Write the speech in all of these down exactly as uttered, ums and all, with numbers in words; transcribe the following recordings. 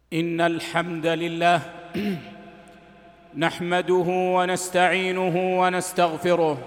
إن الحمد لله نحمده ونستعينه ونستغفره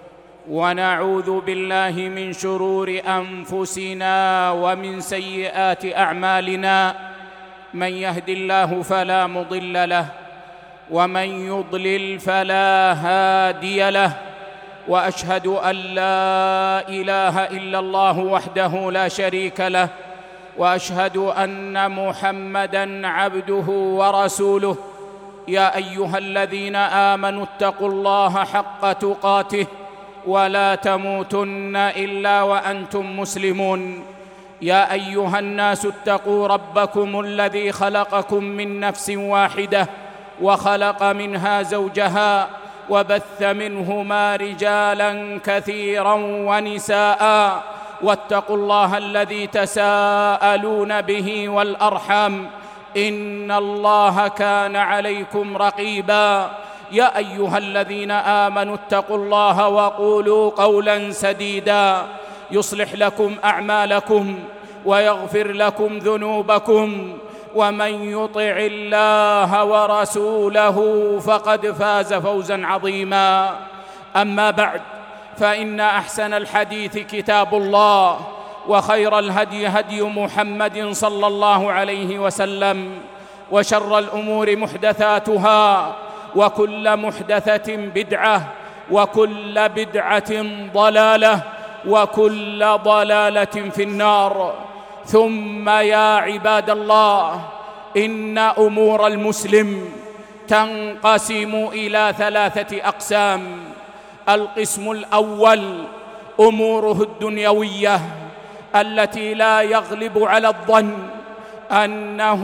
ونعوذ بالله من شرور أنفسنا ومن سيئات أعمالنا. من يهد الله فلا مضل له ومن يضلل فلا هادي له، وأشهد أن لا إله إلا الله وحده لا شريك له، وأشهد أن محمدًا عبده ورسوله. يا أيها الذين آمنوا اتقوا الله حق تقاته ولا تموتن إلا وأنتم مسلمون. يا أيها الناس اتقوا ربكم الذي خلقكم من نفس واحدة وخلق منها زوجها وبث منهما رجالاً كثيراً ونساءً، واتقوا الله الذي تساءلون به والأرحام إن الله كان عليكم رقيبا. يا أيها الذين آمنوا اتقوا الله وقولوا قولا سديدا يصلح لكم أعمالكم ويغفر لكم ذنوبكم، ومن يطع الله ورسوله فقد فاز فوزا عظيما. أما بعد، فإن أحسن الحديث كتاب الله، وخير الهدي هدي محمد صلى الله عليه وسلم، وشر الأمور محدثاتها، وكل محدثة بدعة، وكل بدعة ضلالة، وكل ضلالة في النار. ثم يا عباد الله، إن أمور المسلم تنقسم إلى ثلاثة أقسام. القسم الأول أموره الدنيوية التي لا يغلب على الظن أنه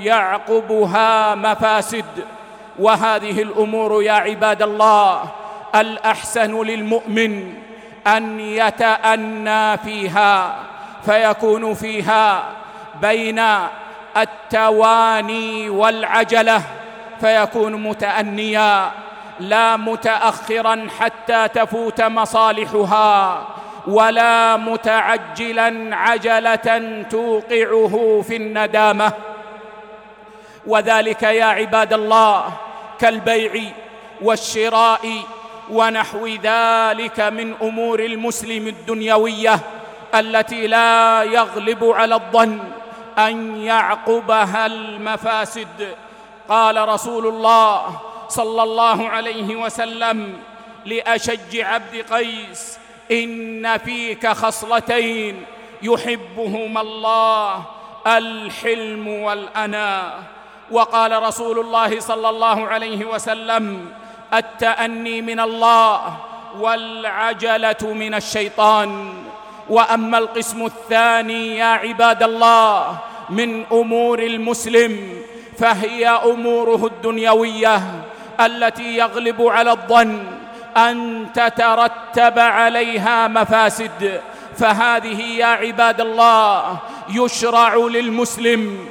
يعقبها مفاسد، وهذه الأمور يا عباد الله الأحسن للمؤمن أن يتأنى فيها، فيكون فيها بين التواني والعجلة، فيكون متأنيا لا متأخرا حتى تفوت مصالحها، ولا متعجلا عجلة توقعه في الندامة. وذلك يا عباد الله كالبيع والشراء ونحو ذلك من أمور المسلم الدنيوية التي لا يغلب على الظن أن يعقبها المفاسد. قال رسول الله صلى الله عليه وسلم لأشج عبد قيس: إن فيك خصلتين يحبهما الله، الحلم والأناة. وقال رسول الله صلى الله عليه وسلم: التأني من الله والعجلة من الشيطان. وأما القسم الثاني يا عباد الله من أمور المسلم، فهي أموره الدنيوية التي يغلب على الظن أن تترتب عليها مفاسد. فهذه يا عباد الله يشرع للمسلم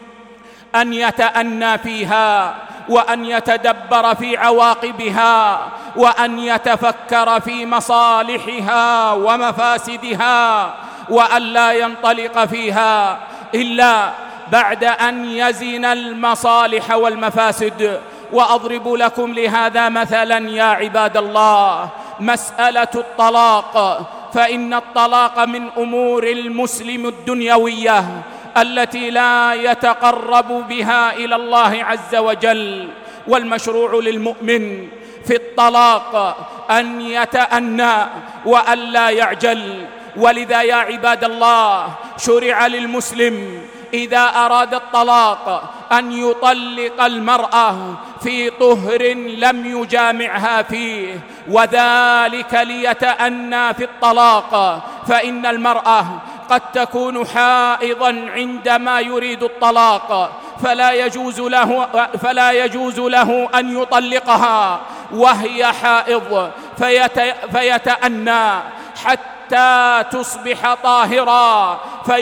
أن يتأنى فيها، وأن يتدبر في عواقبها، وأن يتفكر في مصالحها ومفاسدها، وأن لا ينطلق فيها إلا بعد أن يزن المصالح والمفاسد. وأضرب لكم لهذا مثلا يا عباد الله مسألة الطلاق، فإن الطلاق من أمور المسلم الدنيوية التي لا يتقرب بها إلى الله عز وجل. والمشروع للمؤمن في الطلاق أن يتأنى وأن لا يعجل. ولذا يا عباد الله شرع للمسلم إذا أراد الطلاق أن يطلق المرأة في طهر لم يجامعها فيه، وذلك ليتأنى في الطلاق، فإن المرأة قد تكون حائضا عندما يريد الطلاق، فلا يجوز له فلا يجوز له أن يطلقها وهي حائض، فيت فيتأنى حتى تصبح طاهرا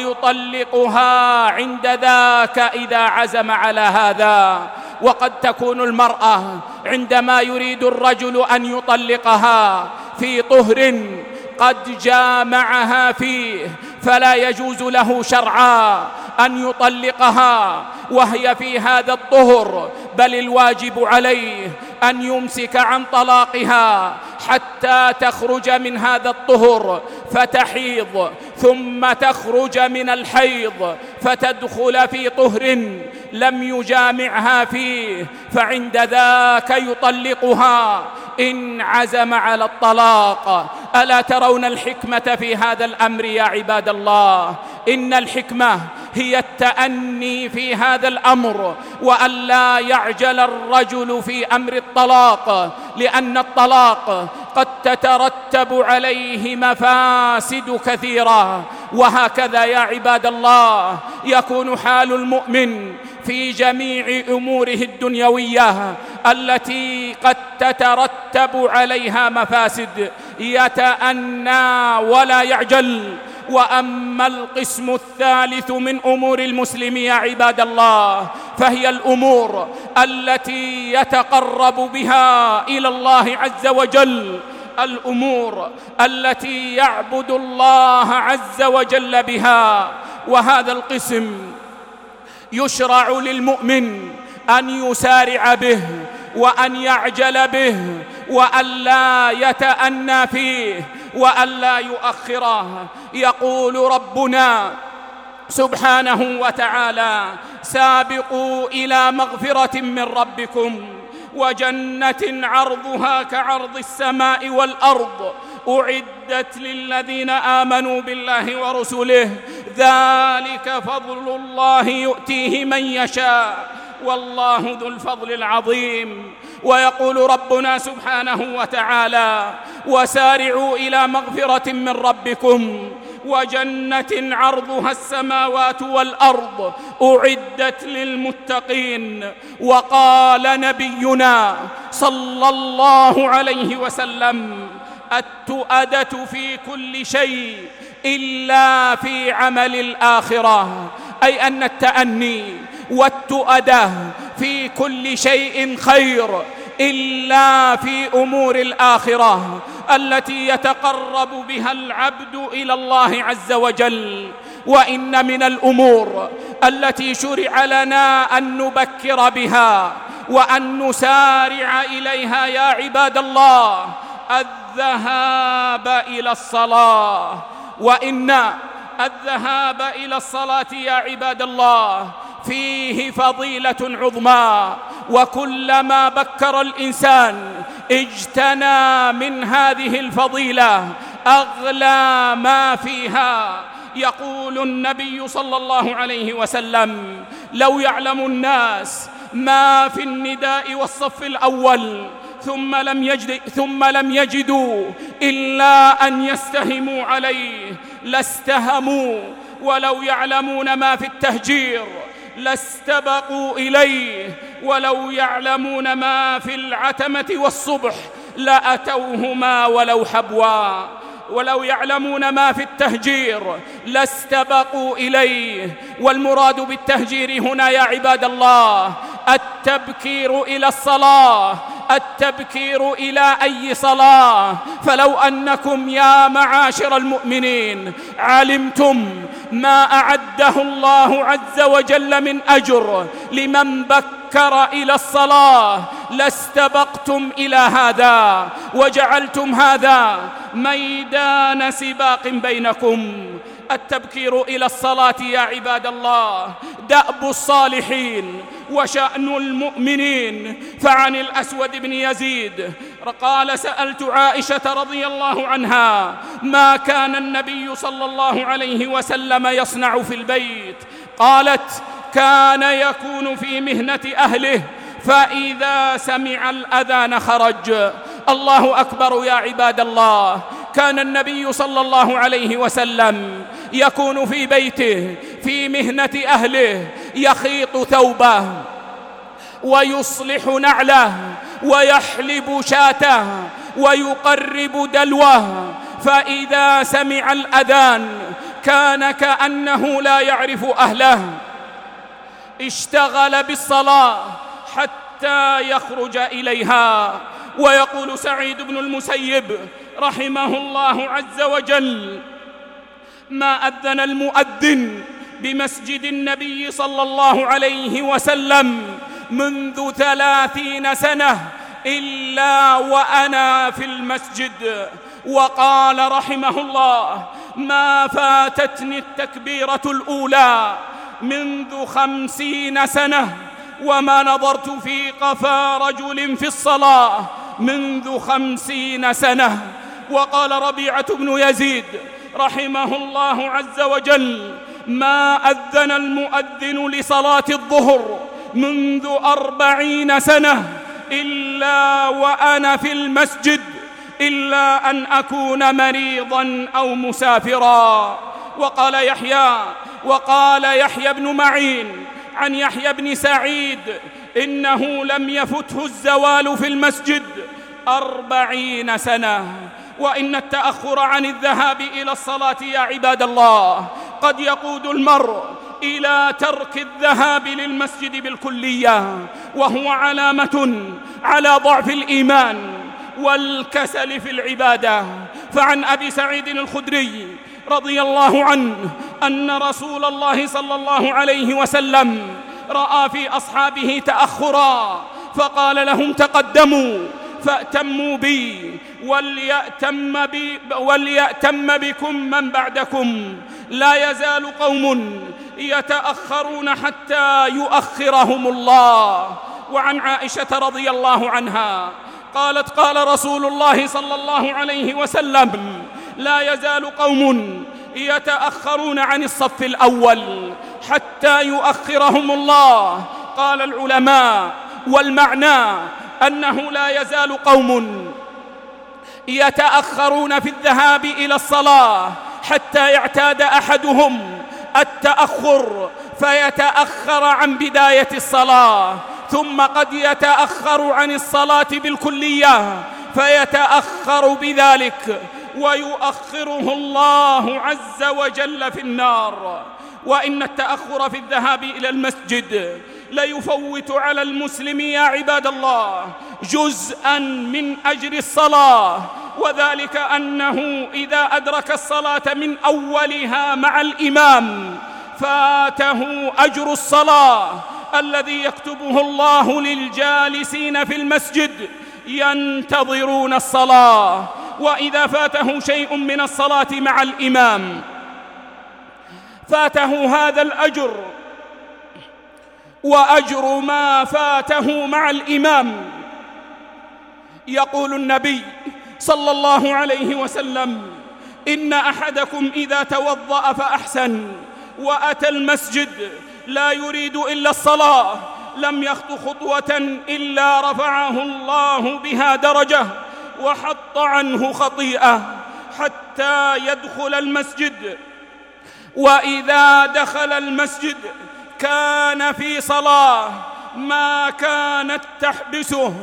فيطلقها عند ذاك إذا عزم على هذا. وقد تكون المرأة عندما يريد الرجل أن يطلقها في طهر قد جامعها فيه، فلا يجوز له شرعا أن يطلقها وهي في هذا الطهر، بل الواجب عليه أن يمسك عن طلاقها حتى تخرج من هذا الطهر فتحيض، ثم تخرج من الحيض فتدخل في طهر لم يجامعها فيه، فعند ذاك يطلقها إن عزم على الطلاق. ألا ترون الحكمة في هذا الأمر يا عباد الله؟ إن الحكمة هي التأني في هذا الأمر، وأن لا يعجل الرجل في أمر الطلاق، لأن الطلاق قد تترتب عليه مفاسد كثيرة. وهكذا يا عباد الله يكون حال المؤمن في جميع أموره الدنيوية التي قد تترتب عليها مفاسد، يتأنى ولا يعجل. وأما القسم الثالث من أمور المسلم يا عباد الله فهي الأمور التي يتقرب بها إلى الله عز وجل، الأمور التي يعبد الله عز وجل بها. وهذا القسم يشرع للمؤمن أن يسارع به وأن يعجل به وأن لا يتأنى فيه وأن لا يؤخره. يقول ربنا سبحانه وتعالى: سابقوا إلى مغفرة من ربكم وجنة عرضها كعرض السماء والأرض أعدت للذين آمنوا بالله ورسله ذلك فضل الله يؤتيه من يشاء والله ذو الفضل العظيم. ويقول ربنا سبحانه وتعالى: وسارعوا إلى مغفرة من ربكم وجنة عرضها السماوات والأرض أعدت للمتقين. وقال نبينا صلى الله عليه وسلم: التؤدة في كل شيء إلا في عمل الآخرة، أي أن التأني والتؤدة في كل شيء خير إلا في أمور الآخرة التي يتقرب بها العبد إلى الله عز وجل. وإن من الأمور التي شرع لنا أن نبكر بها وأن نسارع إليها يا عباد الله الذهاب إلى الصلاة. وإن الذهاب إلى الصلاة يا عباد الله فيه فضيلة عظمى، وكلما بكر الإنسان اجتنى من هذه الفضيلة أغلى ما فيها. يقول النبي صلى الله عليه وسلم: لو يعلم الناس ما في النداء والصف الأول ثم لم يجد ثم لم يجدوا إلا أن يستهموا عليه لاستهموا، ولو يعلمون ما في التهجير لاستبقوا إليه، ولو يعلمون ما في العتمة والصبح لأتوهما ولو حبوا. ولو يعلمون ما في التهجير لاستبقوا إليه. والمراد بالتهجير هنا يا عباد الله التبكير إلى الصلاة، التبكير إلى أي صلاة. فلو أنكم يا معاشر المؤمنين علمتم ما أعده الله عز وجل من أجر لمن بكر إلى الصلاة لاستبقتم إلى هذا وجعلتم هذا ميدان سباق بينكم. التبكير إلى الصلاة يا عباد الله دأب الصالحين وشأن المؤمنين. فعن الأسود بن يزيد قال: سألت عائشة رضي الله عنها ما كان النبي صلى الله عليه وسلم يصنع في البيت؟ قالت: كان يكون في مهنة أهله فإذا سمع الأذان خرج. الله أكبر يا عباد الله. كان النبي صلى الله عليه وسلم يكون في بيته في مهنة أهله، يخيط ثوبه ويصلح نعله ويحلب شاته ويقرب دلوه، فإذا سمع الأذان كان كأنه لا يعرف أهله، اشتغل بالصلاة حتى يخرج إليها. ويقول سعيد بن المسيب رحمه الله عز وجل: ما أذن المؤذن بمسجد النبي صلى الله عليه وسلم منذ ثلاثين سنة إلا وأنا في المسجد. وقال رحمه الله: ما فاتتني التكبيرة الأولى منذ خمسين سنة، وما نظرت في قفا رجل في الصلاة منذ خمسين سنة. وقال ربيعة بن يزيد رحمه الله عز وجل: ما أذن المؤذن لصلاة الظهر منذ أربعين سنة إلا وأنا في المسجد، إلا أن أكون مريضا أو مسافرا. وقال يحيى وقال يحيى بن معين عن يحيى بن سعيد: إنه لم يفته الزوال في المسجد أربعين سنة. وإن التأخر عن الذهاب إلى الصلاة يا عباد الله قد يقود المرء إلى ترك الذهاب للمسجد بالكلية، وهو علامة على ضعف الإيمان والكسل في العبادة. فعن أبي سعيد الخدري رضي الله عنه أن رسول الله صلى الله عليه وسلم رأى في أصحابه تأخرا فقال لهم: تقدموا فأتموا بي وليأتم, بي وليأتم بكم من بعدكم. لا يزال قوم يتأخرون حتى يؤخرهم الله. وعن عائشة رضي الله عنها قالت: قال رسول الله صلى الله عليه وسلم: لا يزال قوم يتأخرون عن الصف الأول حتى يؤخرهم الله. قال العلماء: والمعنى أنه لا يزال قوم يتأخرون في الذهاب إلى الصلاة حتى يعتاد أحدهم التأخر فيتأخر عن بداية الصلاة، ثم قد يتأخر عن الصلاة بالكلية فيتأخر بذلك ويؤخره الله عز وجل في النار. وإن التأخر في الذهاب إلى المسجد ليفوت على المسلم يا عباد الله جزءا من أجر الصلاة، وذلك أنه إذا أدرك الصلاة من أولها مع الإمام فاته أجر الصلاة الذي يكتبه الله للجالسين في المسجد ينتظرون الصلاة. وإذا فاته شيء من الصلاة مع الإمام فاته هذا الأجر وأجر ما فاته مع الإمام. يقول النبي صلى الله عليه وسلم: إن أحدكم إذا توضأ فأحسن وأتى المسجد لا يريد إلا الصلاة لم يخط خطوة إلا رفعه الله بها درجة وحط عنه خطيئة حتى يدخل المسجد. وإذا دخل المسجد كان في صلاة ما كانت تحبسه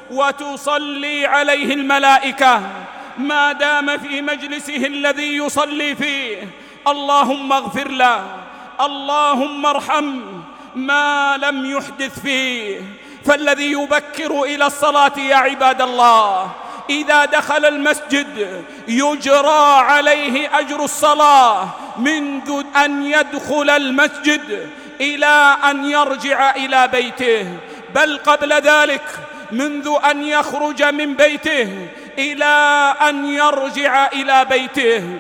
وتصلي عليه الملائكة ما دام في مجلسه الذي يصلي فيه. اللهم اغفر له، اللهم ارحمه ما لم يحدث فيه. فالذي يبكر إلى الصلاة يا عباد الله إذا دخل المسجد يجرى عليه أجر الصلاة منذ أن يدخل المسجد إلى أن يرجع إلى بيته، بل قبل ذلك منذ أن يخرج من بيته إلى أن يرجع إلى بيته.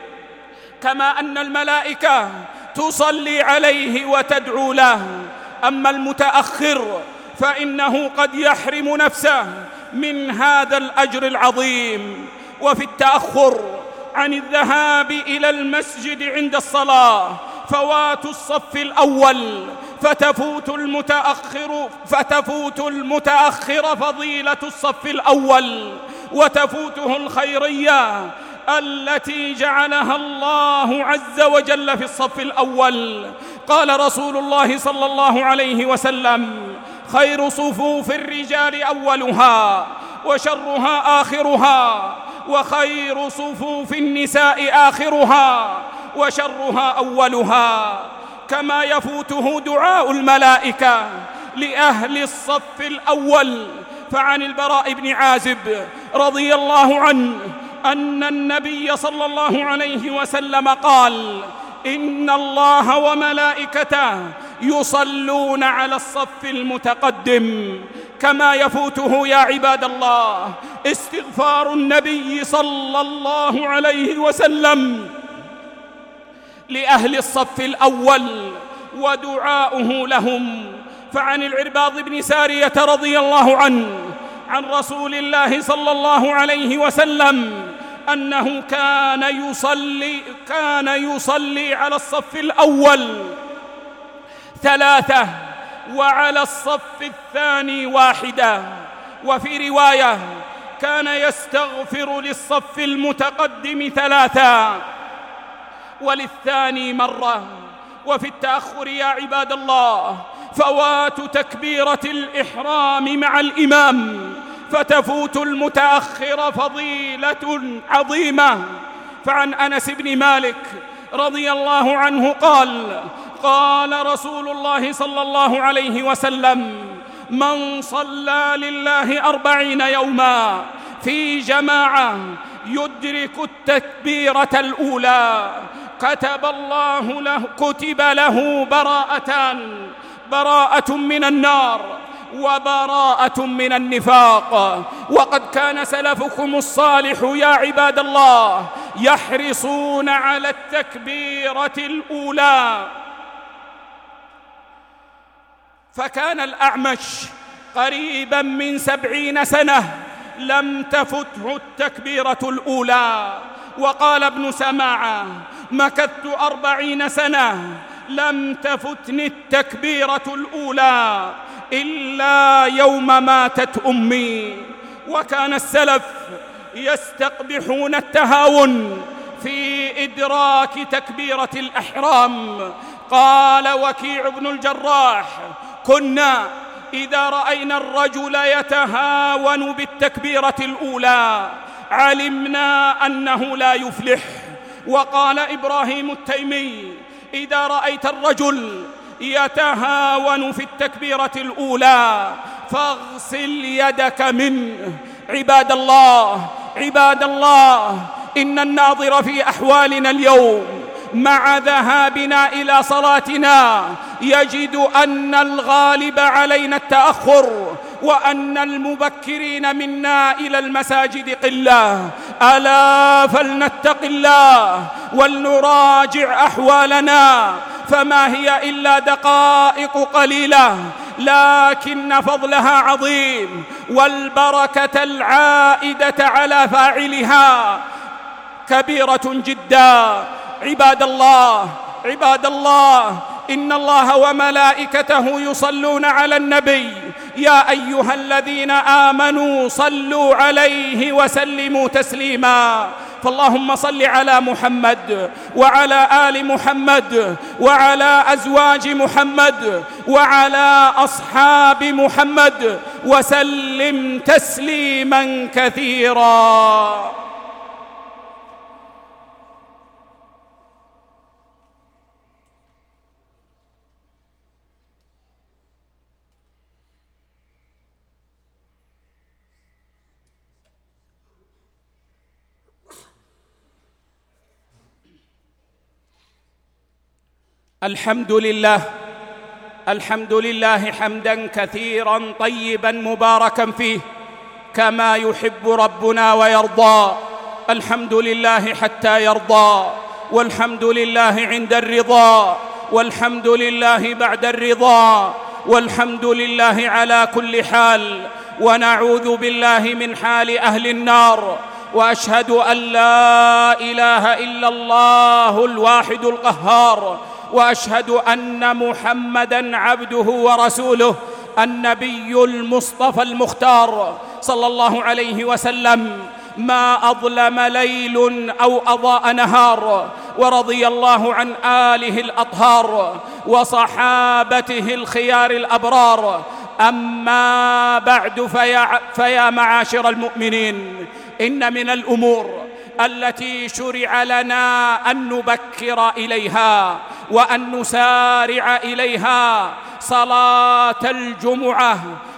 كما أن الملائكة تصلي عليه وتدعو له. أما المتأخر فإنه قد يحرم نفسه من هذا الأجر العظيم. وفي التأخر عن الذهاب إلى المسجد عند الصلاة فوات الصف الأول فتفوت المتأخر فتفوت المتأخر فضيلة الصف الأول وتفوته الخيرية التي جعلها الله عز وجل في الصف الأول. قال رسول الله صلى الله عليه وسلم: خير صفوف الرجال أولها وشرها آخرها، وخير صفوف النساء آخرها وشرها أولها. كما يفوته دعاء الملائكة لأهل الصف الأول. فعن البراء بن عازب رضي الله عنه أن النبي صلى الله عليه وسلم قال: إن الله وملائكته يصلون على الصف المتقدم. كما يفوته يا عباد الله استغفار النبي صلى الله عليه وسلم لأهل الصف الأول ودعاؤه لهم. فعن العرباض بن سارية رضي الله عنه عن رسول الله صلى الله عليه وسلم أنه كان يصلي كان يصلي على الصف الأول ثلاثة وعلى الصف الثاني واحدة. وفي رواية كان يستغفر للصف المتقدم ثلاثة وللثاني مرة. وفي التأخر يا عباد الله فوات تكبيرة الإحرام مع الإمام، فتفوت المتأخر فضيلة عظيمة. فعن أنس بن مالك رضي الله عنه قال: قال رسول الله صلى الله عليه وسلم: من صلى لله أربعين يوما في جماعة يدرك التكبيرة الأولى كتب الله له كتب له براءتان: براءة من النار وبراءة من النفاق. وقد كان سلفكم الصالح يا عباد الله يحرصون على التكبيرة الأولى. فكان الأعمش قريبا من سبعين سنة لم تفته التكبيرة الأولى. وقال ابن سماعة: مكثت أربعين سنة لم تفتني التكبيرة الأولى إلا يوم ماتت أمي. وكان السلف يستقبحون التهاون في إدراك تكبيرة الإحرام. قال وكيع بن الجراح: كنا إذا رأينا الرجل يتهاون بالتكبيرة الأولى علمنا أنه لا يفلح. وقال إبراهيم التيمي: إذا رأيت الرجل يتهاون في التكبيرة الأولى فاغسل يدك منه. عباد الله عباد الله إن الناظر في أحوالنا اليوم مع ذهابنا إلى صلاتنا يجد أن الغالب علينا التأخر، وأن المبكرين منا إلى المساجد قلة. ألا فلنتق الله ولنراجع أحوالنا، فما هي إلا دقائق قليلة لكن فضلها عظيم، والبركة العائدة على فاعلها كبيرة جدا. عباد الله عباد الله إن الله وملائكته يصلون على النبي. يا أيها الذين آمنوا صلوا عليه وسلموا تسليما. فاللهم صل على محمد وعلى آل محمد وعلى أزواج محمد وعلى أصحاب محمد وسلم تسليما كثيرا. الحمد لله الحمد لله حمداً كثيراً طيباً مباركاً فيه كما يحب ربنا ويرضى. الحمد لله حتى يرضى، والحمد لله عند الرضا، والحمد لله بعد الرضا، والحمد لله على كل حال. ونعوذ بالله من حال أهل النار. وأشهد أن لا إله إلا الله الواحد القهار، وأشهد أن محمدًا عبده ورسوله النبي المصطفى المختار صلى الله عليه وسلم. ما أظلم ليل أو أضاء نهار، ورضي الله عن آله الأطهار وصحابته الخيار الأبرار. أما بعد فيا, فيا معاشر المؤمنين، إن من الأمور التي شرع لنا أن نبكر إليها وأن نسارع إليها صلاة الجمعة.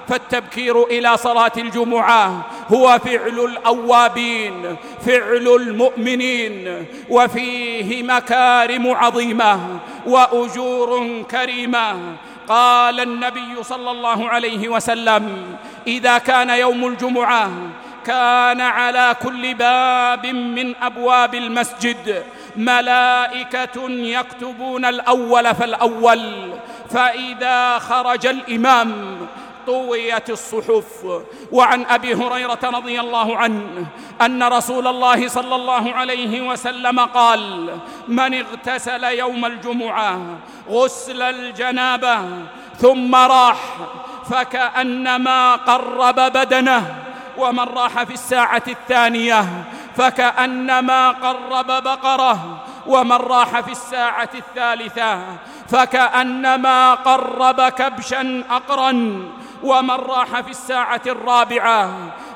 فالتبكير إلى صلاة الجمعة هو فعل الأوابين، فعل المؤمنين، وفيه مكارم عظيمة وأجور كريمة. قال النبي صلى الله عليه وسلم: إذا كان يوم الجمعة كان على كل باب من أبواب المسجد ملائكة يكتبون الأول فالأول، فإذا خرج الإمام طويت الصحف. وعن أبي هريرة رضي الله عنه أن رسول الله صلى الله عليه وسلم قال: من اغتسل يوم الجمعة غسل الجنابة ثم راح فكأنما قرب بدنه، ومن راح في الساعة الثانية فكأنما قرب بقرة، ومن راح في الساعة الثالثة فكأنما قرب كبشا أقرا، ومن راح في الساعة الرابعة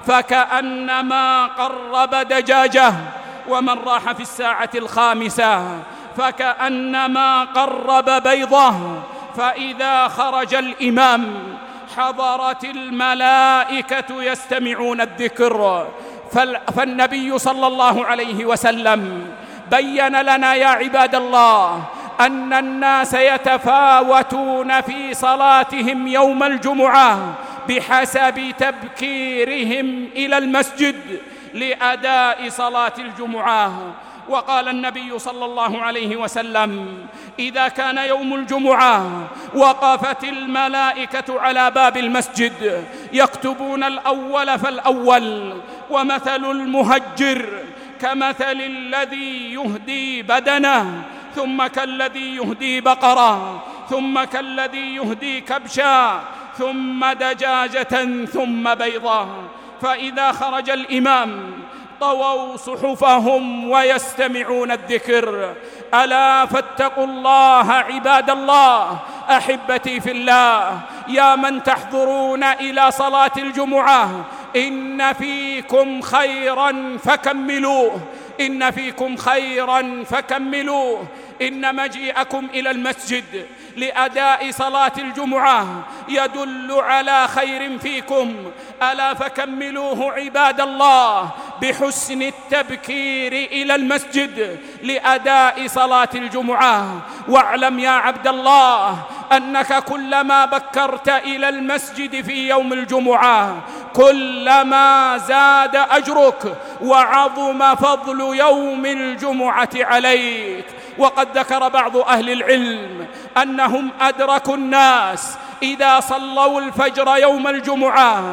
فكأنما قرب دجاجة، ومن راح في الساعة الخامسة فكأنما قرب بيضة. فإذا خرج الإمام حضرت الملائكة يستمعون الذكر. فالنبي صلى الله عليه وسلم بين لنا يا عباد الله أن الناس يتفاوتون في صلاتهم يوم الجمعة بحسب تبكيرهم إلى المسجد لأداء صلاة الجمعة. وقال النبي صلى الله عليه وسلم: إذا كان يوم الجمعة وقفت الملائكة على باب المسجد يكتبون الأول فالأول، ومثل المهجر كمثل الذي يهدي بدنه، ثم كالذي يهدي بقرة، ثم كالذي يهدي كبشا، ثم دجاجة، ثم بيضة. فإذا خرج الإمام طووا صحفهم ويستمعون الذكر. ألا فاتقوا الله عباد الله، أحبتي في الله، يا من تحضرون إلى صلاة الجمعة، إن فيكم خيرا فكملوه، إن فيكم خيرا فكملوه. إن مجيئكم إلى المسجد لأداء صلاة الجمعة يدل على خير فيكم، ألا فكملوه عباد الله بحسن التبكير إلى المسجد لأداء صلاة الجمعة. واعلم يا عبد الله أنك كلما بكرت إلى المسجد في يوم الجمعة كلما زاد أجرك وعظم فضل يوم الجمعة عليك. وقد ذكر بعض أهل العلم أنهم أدركوا الناس إذا صلوا الفجر يوم الجمعة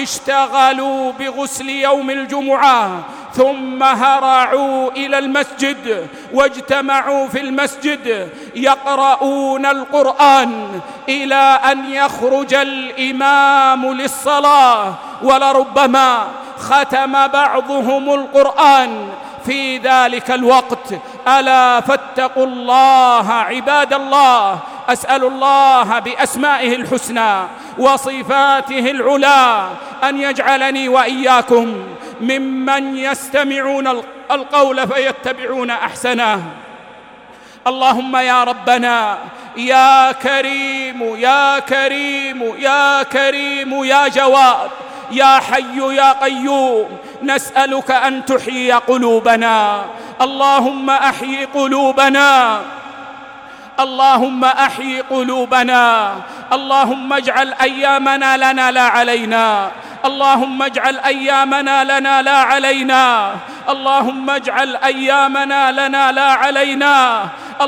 اشتغلوا بغسل يوم الجمعة، ثم هرعوا إلى المسجد واجتمعوا في المسجد يقرؤون القرآن إلى أن يخرج الإمام للصلاة، ولربما ختم بعضهم القرآن في ذلك الوقت. ألا فاتقوا الله عباد الله. أسأل الله بأسمائه الحسنى وصفاته العلى أن يجعلني وإياكم ممن يستمعون القول فيتبعون أحسنه. اللهم يا ربنا يا كريم يا كريم يا كريم يا جواد يا حي يا قيوم، نسألك أن تحيي قلوبنا. اللهم أحيي قلوبنا، اللهم أحيي قلوبنا. اللهم اجعل أيامنا لنا لا علينا، اللهم اجعل أيامنا لنا لا علينا، اللهم اجعل أيامنا لنا لا علينا.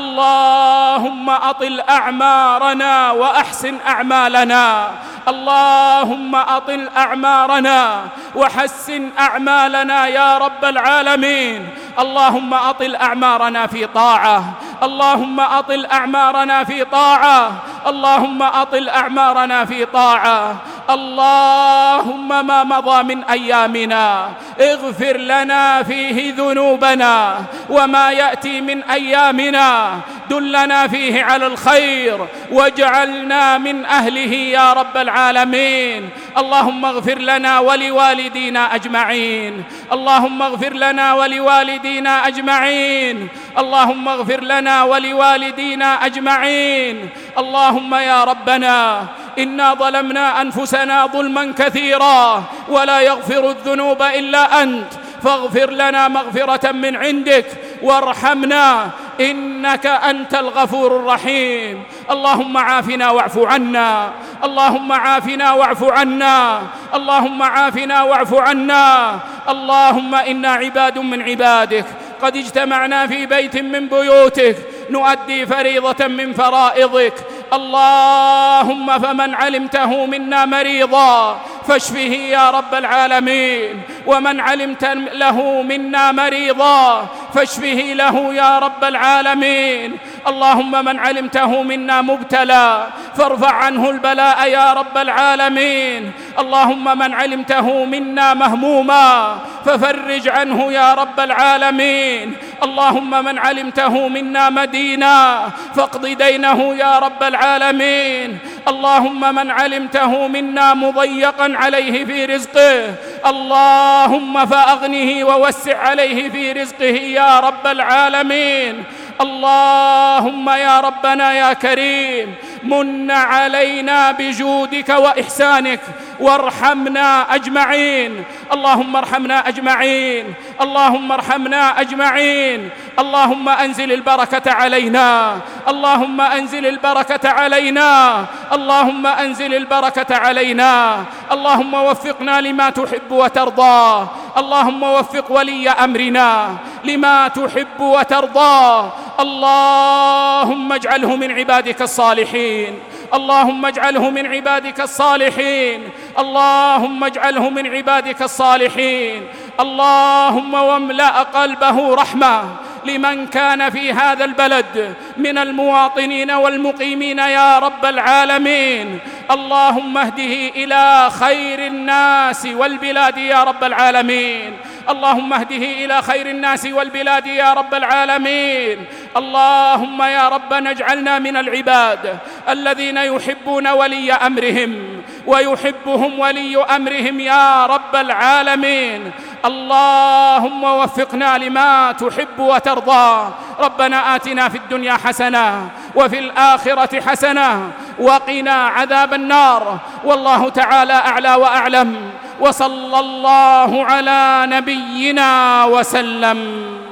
اللهم أطل أعمارنا وأحسن أعمالنا، اللهم أطل أعمارنا وحسن أعمالنا يا رب العالمين. اللهم أطل أعمارنا في طاعة، اللهم أطل أعمارنا في طاعة، اللهم أطل أعمارنا في طاعة. اللهم ما مضى من أيامنا اغفر لنا فيه ذنوبنا، وما يأتي من أيامنا دلنا فيه على الخير واجعلنا من أهله يا رب العالمين. اللهم اغفر لنا ولوالدينا أجمعين، اللهم اغفر لنا ولوالدينا أجمعين، اللهم اغفر لنا ولوالدينا أجمعين. اللهم يا ربنا إنا ظلمنا أنفسنا ظلما كثيرا ولا يغفر الذنوب إلا أنت، فاغفر لنا مغفرة من عندك وارحمنا إنك أنت الغفور الرحيم. اللهم عافنا واعف عنا، اللهم عافنا واعف عنا، اللهم عافنا واعف عنا. اللهم إنا عباد من عبادك قد اجتمعنا في بيت من بيوتك نؤدي فريضة من فرائضك. اللهم فمن علمته منا مريضا فاشفه يا رب العالمين، ومن علمت له منا مريضا فاشفه له يا رب العالمين. اللهم من علمته منا مبتلى فارفع عنه البلاء يا رب العالمين. اللهم من علمته منا مهموما ففرج عنه يا رب العالمين. اللهم من علمته منا مدينا فاقض دينه يا رب العالمين. اللهم من علمته منا مضيقا عليه في رزقه اللهم فأغنه ووسع عليه في رزقه يا رب العالمين. اللهم يا ربنا يا كريم من علينا بجودك وإحسانك وارحمنا أجمعين. اللهم ارحمنا أجمعين، اللهم ارحمنا أجمعين. اللهم أنزل البركة علينا، اللهم أنزل البركة علينا، اللهم أنزل البركة علينا. اللهم وفقنا لما تحب وترضى، اللهم وفق ولي أمرنا لما تحب وترضى. اللهم اجعله من عبادك الصالحين، اللهم اجعله من عبادك الصالحين، اللهم اجعله من عبادك الصالحين. اللهم واملأ قلبه رحمة لمن كان في هذا البلد من المواطنين والمقيمين يا رب العالمين. اللهم اهده إلى خير الناس والبلاد يا رب العالمين، اللهم اهده إلى خير الناس والبلاد يا رب العالمين. اللهم يا ربنا اجعلنا من العباد الذين يحبون ولي أمرهم ويحبهم ولي أمرهم يا رب العالمين. اللهم وفقنا لما تحب وترضى. ربنا آتنا في الدنيا حسنة وفي الآخرة حسنة وقنا عذاب النار. والله تعالى أعلى وأعلم، وصلى الله على نبينا وسلم.